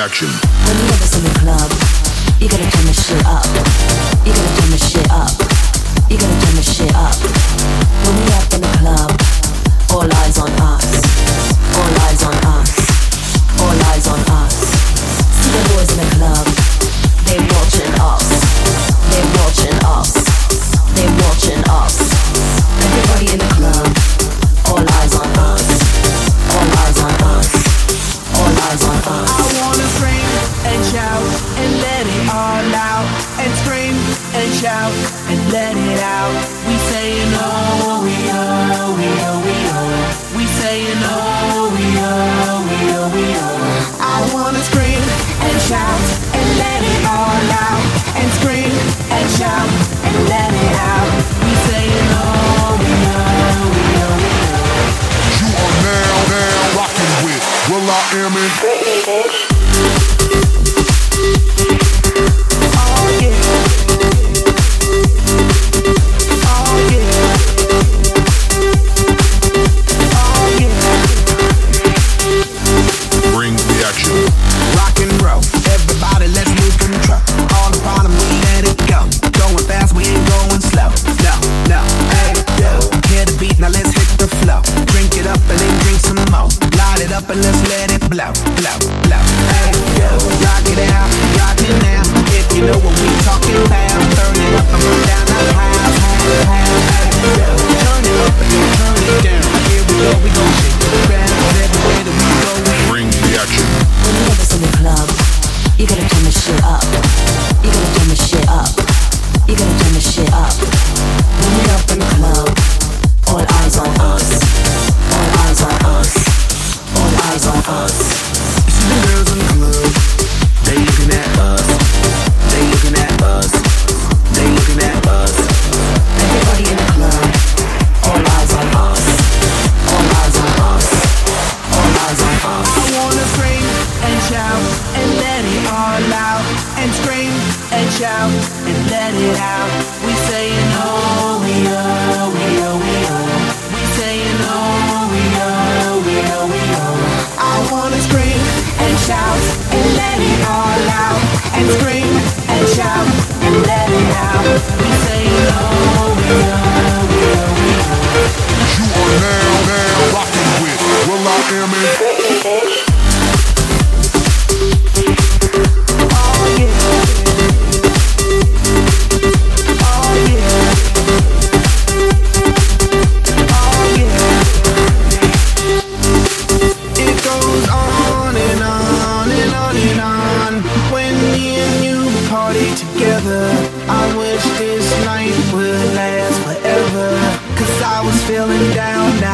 action. When you ever in the club, you gotta turn the shit up. You gotta turn the shit up. You gotta turn the shit up. When we up in the club, all eyes on us. All eyes on us. All eyes on us. See the boys in the club, they watching us. They watching us. They watching us. Everybody in the club, all eyes on us. All eyes on us. All eyes on us. I wanna scream and shout and let it all out. And scream and shout and let it out. We saying oh, we oh, we oh, we oh. We saying oh, we oh, we oh, we oh. I wanna scream and shout and let it all out. And scream and shout and let it out. We saying oh, we oh, we oh, we oh. You are now rocking with Will I Am in Britney, bitch. Oh yeah. Oh yeah. Oh yeah. Bring the action. Rock and roll, everybody let's lose control. All the bottom we let it go. Going fast, we ain't going slow. No, hey, yo. Hear the beat, now let's hit the flow. Drink it up and then drink some more. Light it up and let's let it blow. Hey, yo. Rock it out, rock it now. If you know what we talking about, turn it up and burn down the house. Hey, yo. Turn it up and then turn it down. Here we go, we gon' shake the ground. Everywhere that we go, Bring the action. When you ever in the club, you gotta turn the shit up. You gotta turn the shit up. You gotta turn the shit up. When we up in the club, all eyes on us. All eyes on us. All eyes on us. you see the girls in the club, they looking at us. They looking at us. They looking at us. Everybody in the club, all eyes on us. All eyes on us. All eyes on us. I wanna scream and shout and let it all out. And scream and shout and let it out. We saying oh, we oh, we oh, we oh. We saying oh, we oh, we oh, we oh. I wanna scream and shout and let it all out. And scream and shout and let it out. We saying oh, we oh, we oh, we oh. You are now rocking with Will I Am in Britney, bitch. Oh yeah. Oh yeah. Oh yeah. It goes on and on and on and on. When me and you party together, I wish this night would last forever. 'Cause I was feeling down